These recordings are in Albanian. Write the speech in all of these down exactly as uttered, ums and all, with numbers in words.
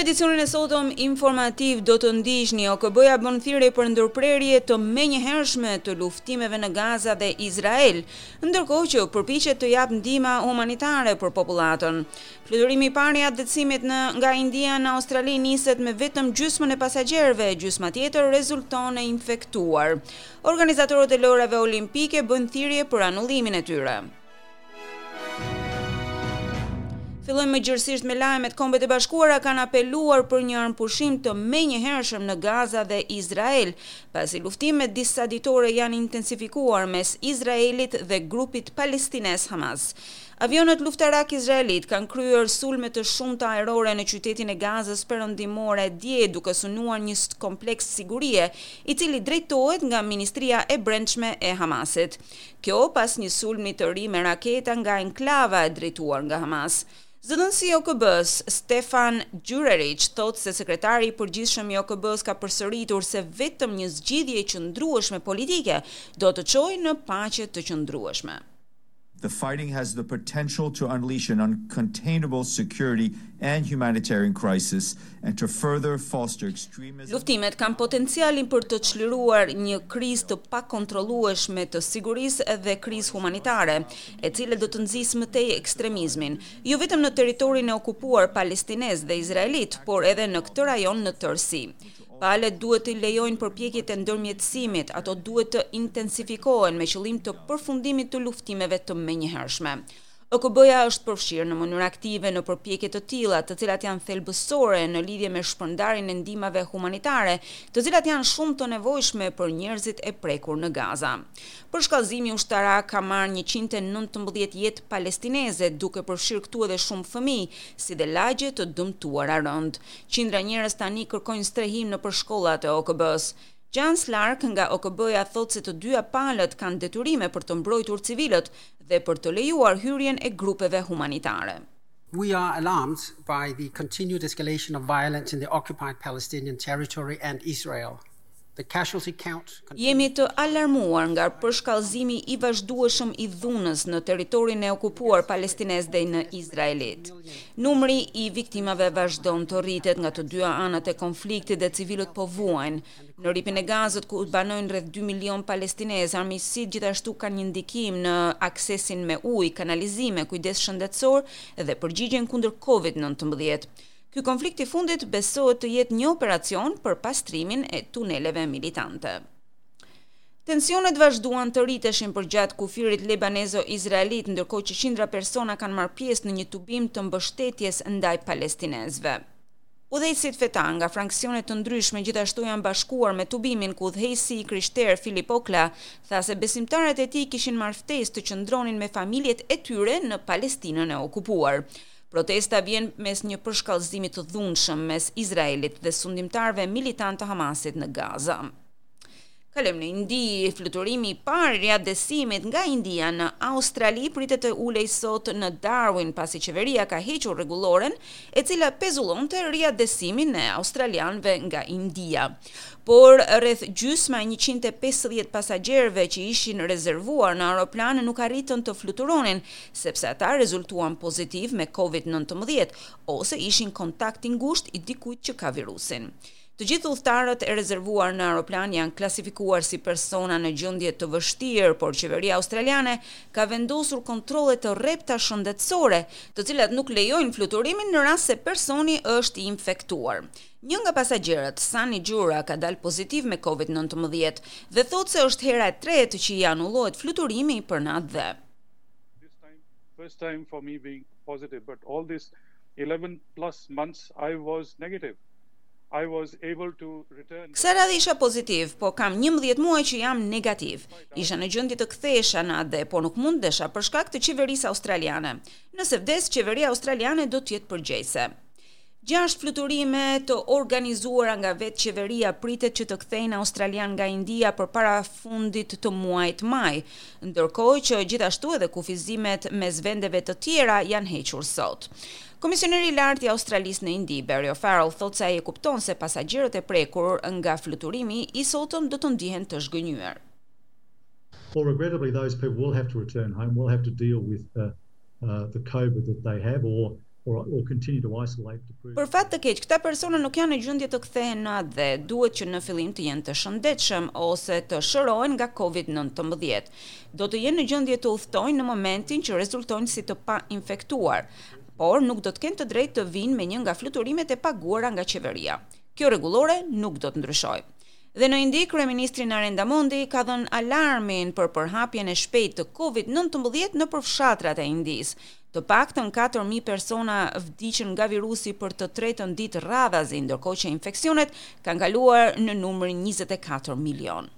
edicionin e sotëm informativ do të ndiqni O K B-ja bën thirrje për ndërprerje të menjëhershme të luftimeve në Gaza dhe Izrael, ndërkohë që përpiqet të jap ndihmë humanitare për popullatën. Fluturimi i parë i atëdecimit në nga India në Australi niset me vetëm gjysmën e pasagjerëve, gjysma tjetër rezulton e infektuar. Organizatorët e lojrave olimpike bën thirrje për anullimin e tyre. Fillojmë gjërësisht me lajmet. Kombet e Bashkuara kanë apeluar për një armpushim të menjëhershëm në Gaza dhe Izrael, pasi luftimet disa ditore janë intensifikuar mes Izraelit dhe grupit palestines Hamas. Avionët luftarak izraelit kanë kryer sulme të shumta ajrore në qytetin e Gazës perëndimore dje, duke synuar një kompleks sigurie, i cili drejtohet nga Ministria e Brendshme e Hamasit. Kjo pas një sulmi të ri me raketa nga enklava e drejtuar nga Hamas. Zëdhënësi i O K B-s, Stefan Gjureric, thotë se sekretari i përgjithshëm i O K B-s ka përsëritur se vetëm një zgjidhje e qëndrueshme politike do të çojë në paqe të qëndrueshme. The fighting has the potential to unleash an uncontainable security and humanitarian crisis and to further foster extremism. Luftimet kanë potencialin për të çliruar një krizë të pakontrollueshme të sigurisë dhe krizë humanitare, e cila do të nxjisë më tej ekstremizmin, jo vetëm në territorin e okupuar palestinez dhe izraelit, por edhe në këtë rajon në tërësi. Palët duhet të lejojnë përpjekjet e ndërmjetësimit, ato duhet të intensifikohen me qëllim të përfundimit të luftimeve të menjëhershme. O K B-ja është përfshirë në mënyrë aktive në përpjekje të tilla, të cilat janë thelbësore në lidhje me shpërndarjen e ndihmave humanitare, të cilat janë shumë të nevojshme për njerëzit e prekur në Gaza. Për shkallëzimi ushtarak ka marrë njëqind e nëntëmbëdhjetë jetë palestineze, duke përfshirë këtu edhe shumë fëmijë, si dhe lagje të dëmtuara rënd. Qindra njerëz tani kërkojnë strehim në shkollat e O K B-s. Jan Slark nga O K B-ja thotë se të dyja palët kanë detyrime për të mbrojtur civilët dhe për të lejuar hyrjen e grupeve humanitare. We are alarmed by the continued escalation of violence in the occupied Palestinian territory and Israel. The casualty count Jemi të alarmuar nga përshkallëzimi i vazhdueshëm i dhunës në territorin e okupuar palestinez dhe në Izraelit. Numri i viktimave vazhdon të rritet nga të dyja anët e konfliktit dhe civilët po vuajnë. Në ripin e Gazët, ku banojnë rreth dy milion palestinez, armiqësitë gjithashtu kanë një ndikim në aksesin me ujë, kanalizime, kujdes shëndetësor dhe përgjigjen kundër kovid nëntëmbëdhjetë. Ky konflikt i fundit besohet të jetë një operacion për pastrimin e tuneleve militante. Tensionet vazhduan të rriteshin përgjatë kufirit libanezo-izraelit, ndërkohë që qindra persona kanë marrë pjesë në një tubim të mbështetjes ndaj palestinezëve. Udhëheqësit fetar nga fraksione të ndryshme gjithashtu janë bashkuar me tubimin, ku udhëheqësi i krishterë Filip Okla tha se besimtarët e tij kishin marrë ftesë të qëndronin me familjet e tyre në Palestinën e okupuar. Protesta vjen mes një përshkallëzimi të dhunshëm mes Izraelit dhe sundimtarëve militantë të Hamasit në Gaza. Kalojmë në Indi. Fluturimi i parë i riadesimit nga India në Australi pritet të ulej sot në Darwin, pasi qeveria ka hequr rregulloren e cila pezullonte riadesimin e australianëve nga India. Por rreth gjysma e njëqind e pesëdhjetë pasagjerëve që ishin rezervuar në aeroplan nuk arritën të fluturonin, sepse ata rezultuan pozitiv me kovid nëntëmbëdhjetë ose ishin kontakt i ngushtë i dikujt që ka virusin. Të gjithë udhëtarët e rezervuar në aeroplan janë klasifikuar si persona në gjendje të vështirë, por qeveria australiane ka vendosur kontrolle të rrepta shëndetësore, të cilat nuk lejojnë fluturimin në rast se personi është i infektuar. Një nga pasagjerët, Sani Gjura, ka dalë pozitiv me kovid nëntëmbëdhjetë dhe thotë se është hera e tretë që i anullohet fluturimi për natë dhe. This time, first time for me being positive, but all these eleven plus months I was negative. I was able to return. Kësa radhë isha pozitiv, po kam njëmbëdhjetë muaj që jam negativ. Isha në gjendje të kthehesha në atë, po nuk mundesha për shkak të qeverisë australiane. Nëse vdes, qeveria australiane do të jetë përgjegjëse. Gjashtë fluturime të organizuara nga vetë qeveria pritet që të kthejnë australian nga India përpara fundit të muajit maj, ndërkohë që gjithashtu edhe kufizimet mes vendeve të tjera janë hequr sot. Komisioneri i lartë i Australisë në Indi, Barry O'Farrell, thotë se ai e kupton se pasagjerët e prekur nga fluturimi i sotëm do të ndihen të zhgënjur. Well, regrettably, those people will have to return home, will have to deal with uh, uh, the COVID that they have, or or, or continue to isolate to prove. Për fat të keq, këta persona nuk janë në gjendje të kthehen në atë dhe duhet që në fillim të jenë të shëndetshëm ose të shërohen nga covid nineteen. Do të jenë në gjendje të udhtojnë në momentin që rezultojnë si të pa infektuar, por nuk do të kenë të drejtë të vinë me një nga fluturimet e paguara nga qeveria. Kjo rregullore nuk do të ndryshojë. Dhe në Indi, kryeministri Narendra Modi ka dhënë alarmin për përhapjen e shpejtë të covid nineteen në përfshatrat e Indis. Të paktën katër mijë persona vdiqën nga virusi për të tretën ditë radhazi, ndërkohë që infeksionet kanë kaluar në numër njëzet e katër milion.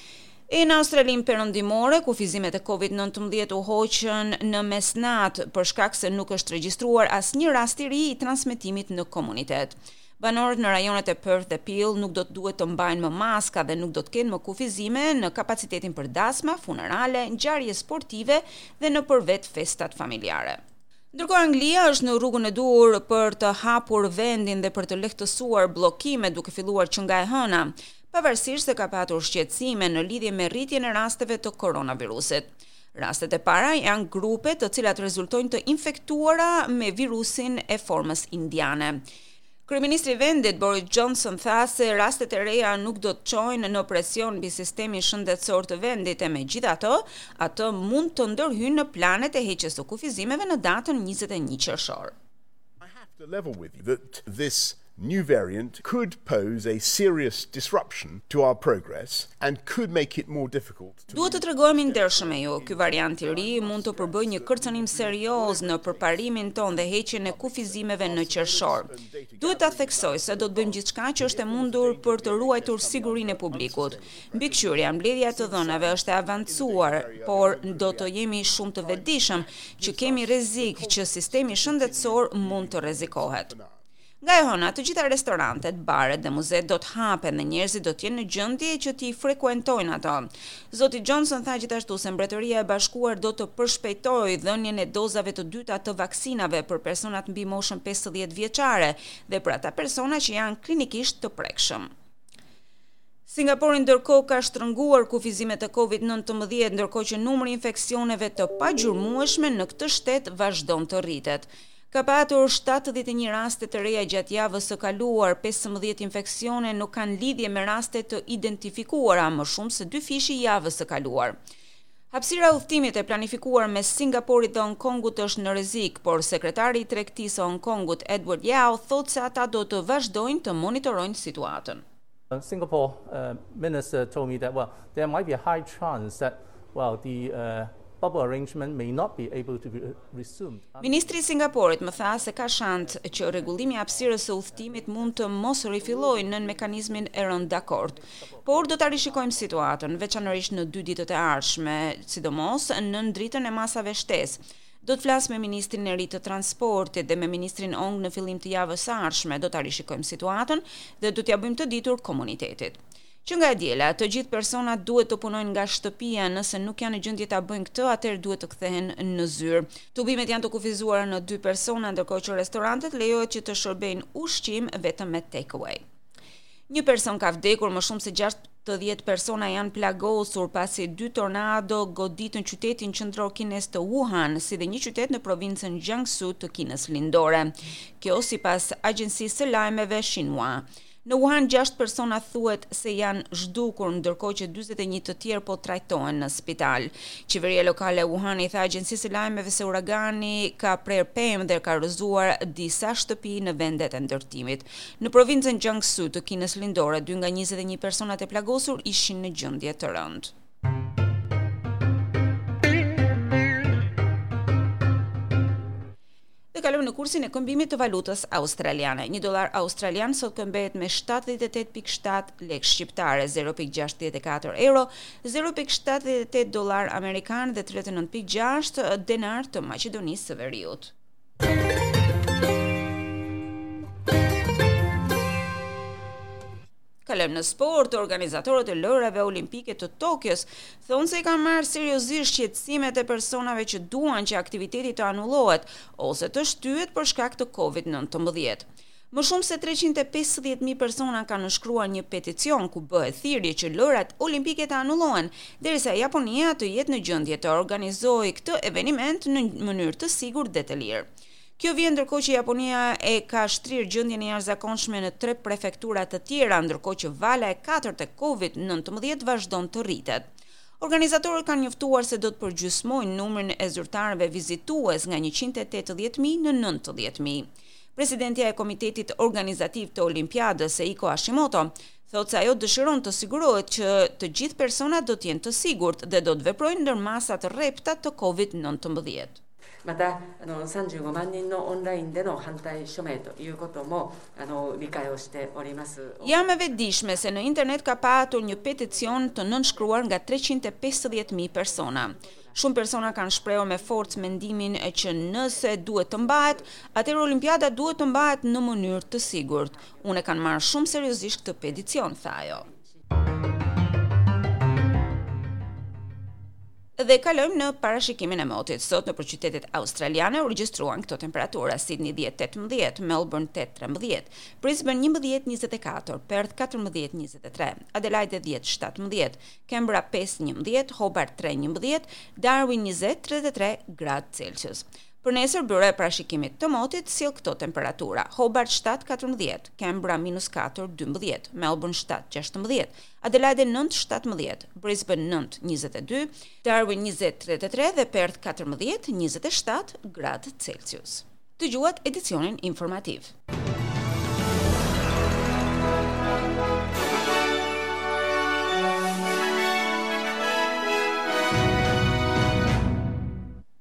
E në Australinë perëndimore, kufizimet e covid nineteen u hoqën në mesnatë për shkak se nuk është regjistruar asnjë rast i ri i transmetimit në komunitet. Banorët në rajonet e Perth dhe Peel nuk do të duhet të mbajnë më maska dhe nuk do të kenë më kufizime në kapacitetin për dasma, funerale, ngjarje sportive dhe në përvet festat familjare. Ndërkohë Anglia është në rrugën e dur për të hapur vendin dhe për të lehtësuar bllokimet duke filluar që nga e hëna, pavarësisht se ka patur shqetësime në lidhje me rritjen e rasteve të koronavirusit. Rastet e para janë grupe të cilat rezultojnë të infektuara me virusin e formës indiane. Kryeministri i vendit Boris Johnson tha se rastet e reja nuk do të çojnë në presion mbi sistemin shëndetësor të vendit e megjithatë, atë mund të ndërhyjnë në planet e heqjes së kufizimeve në datën njëzet e një qershor. I have to level with you that this new variant could pose a serious disruption to our progress and could make it more difficult to... Duhet të tregojmë ndershëm me ju, ky variant i ri mund të përbëjë një kërcënim serioz në përparimin ton dhe heqjen e kufizimeve në qershor. Duhet ta theksoj se do të bëjmë gjithçka që është e mundur për të ruajtur sigurinë e publikut. Mbikëqyrja, mbledhja e të dhënave është e avancuar, por do të jemi shumë të vetëdijshëm që kemi rrezik që sistemi shëndetësor mund të rrezikohet. Nga e hëna, të gjitha restorantet, baret dhe muzet do të hapen dhe njerëzit do të jenë në gjendje që t'i frekuentojnë ato. Zoti Johnson tha gjithashtu se Mbretëria e Bashkuar do të përshpejtojë dhënien e dozave të dyta të vaksinave për personat mbi moshën pesëdhjetë vjeçare dhe për ata persona që janë klinikisht të prekshëm. Singapori ndërkohë ka shtrënguar kufizimet e covid nineteen, ndërkohë që numri i infeksioneve të pagjurmueshme në këtë shtet vazhdon të rritet. Ka patur shtatëdhjetë e një raste të reja gjatë javës së kaluar, pesëmbëdhjetë infeksione nuk kanë lidhje me raste të identifikuara, më shumë se dy fishi javës së kaluar. Hapësira e udhëtimit e planifikuar mes Singaporit dhe Hong Kongut është në rrezik, por sekretari i tregtisë së Hong Kongut, Edward Yao, thotë se ata do të vazhdojnë të monitorojnë situatën. Singapore uh, minister told me that well there might be a high chance that well the uh, bubble arrangement may not be able to be resumed. Ministri i Singaporit më tha se ka shans që rregullimi i hapësirës së udhëtimit mund të mos rifillojë nën mekanizmin e rënë dakord, por do ta rishikojmë situatën, veçanërisht në dy ditët e ardhshme, sidomos në ndritën e masave shtesë. Do të flas me ministrin e ri të transportit dhe me ministrin Ong në fillim të javës së ardhshme, do ta rishikojmë situatën dhe do t'ja bëjmë të ditur komunitetit. Që nga e diela, të gjithë personat duhet të punojnë nga shtëpia, nëse nuk janë në gjendje ta bëjnë këtë, atëherë duhet të kthehen në zyrë. Tubimet janë të kufizuara në dy persona, ndërkohë që restorantet lejohet që të shërbejnë ushqim vetëm me take away. Një person ka vdekur, më shumë se gjashtëdhjetë persona janë plagosur pasi dy tornado goditën qytetin qendror kines të Wuhan, si dhe një qytet në provincën Jiangsu të Kinës Lindore. Kjo sipas agjencisë së lajmeve Xinhua. Në Wuhan, gjashtë persona thuhet se janë zhdukur, ndërkohë që dyzet e një të tjerë po trajtohen në spital. Qeveria lokale e Wuhan i tha agjencisë së lajmeve se uragani ka prerë pemë dhe ka rrëzuar disa shtëpi në vendet e ndërtimit. Në provincën Jiangsu të Kinës Lindore, dy nga njëzet e një personat e plagosur ishin në gjendje të rëndë. Kalojmë në kursin e këmbimit të valutës australiane. Një dollar australian sot këmbehet me shtatëdhjetë e tetë pikë shtatë lekë shqiptare, zero pikë gjashtëdhjetë e katër euro, zero pikë shtatëdhjetë e tetë dollar amerikan dhe tridhjetë e nëntë pikë gjashtë denar të Maqedonisë së Veriut. Kalojmë në sport. Organizatorët e lojrave olimpike të Tokios thonë se i kanë marrë seriozisht shqetësimet e personave që duan që aktiviteti të anullohet ose të shtyhet për shkak të covid nineteen. Më shumë se treqind e pesëdhjetë mijë persona kanë nënshkruar një peticion ku bëhet thirrje që lojrat olimpike të anullohen, derisa Japonia të jetë në gjendje të organizojë këtë eveniment në mënyrë të sigurt dhe të lirë. Kjo vjen ndërkohë që Japonia e ka shtrirë gjendjen e jashtëzakonshme në tre prefektura të tjera, ndërkohë që vala e katërt e kovid nëntëmbëdhjetë vazhdon të rritet. Organizatorët kanë njoftuar se do të përgjysmojnë numrin e zyrtarëve vizitues nga njëqind e tetëdhjetë mijë në nëntëdhjetë mijë. Presidentja e Komitetit Organizativ të Olimpiadës, Eiko Hashimoto, thotë se ajo dëshiron të sigurohet që të gjithë personat do të jenë të sigurt dhe do të veprojnë ndër masa të rrepta të kovid nëntëmbëdhjetë. またあのさんじゅうごまん人のオンラインでの反対署名ということもあの理解をしております。 Jam e vetëdijshme se në internet ka patur një peticion të nënshkruar nga treqind e pesëdhjetë mijë persona. Shumë persona kanë shprehur me forcë mendimin që nëse duhet të mbahet, atëherë Olimpiada duhet të mbahet në mënyrë të sigurt. Unë e kanë marrë shumë seriozisht këtë peticion, tha ajo. Dhe kalojmë në parashikimin e motit. Sot në qytetet australiane u regjistruan këto temperatura: Sydney dhjetë tetëmbëdhjetë, Melbourne tetë trembëdhjetë, Brisbane njëmbëdhjetë njëzet e katër, Perth katërmbëdhjetë njëzet e tre, Adelaide dhjetë shtatëmbëdhjetë, Canberra pesë njëmbëdhjetë, Hobart tre njëmbëdhjetë, Darwin njëzet tridhjetë e tre gradë Celsius. Për nesër, Byro e Parashikimit të Motit sjell këto temperatura: Hobart shtatë katërmbëdhjetë, Canberra minus katër dymbëdhjetë, Melbourne shtatë gjashtëmbëdhjetë, Adelaide nëntë shtatëmbëdhjetë, Brisbane nëntë njëzet e dy, Darwin njëzet tridhjetë e tre dhe Perth katërmbëdhjetë njëzet e shtatë gradë Celsius. Dëgjuat edicionin informativ.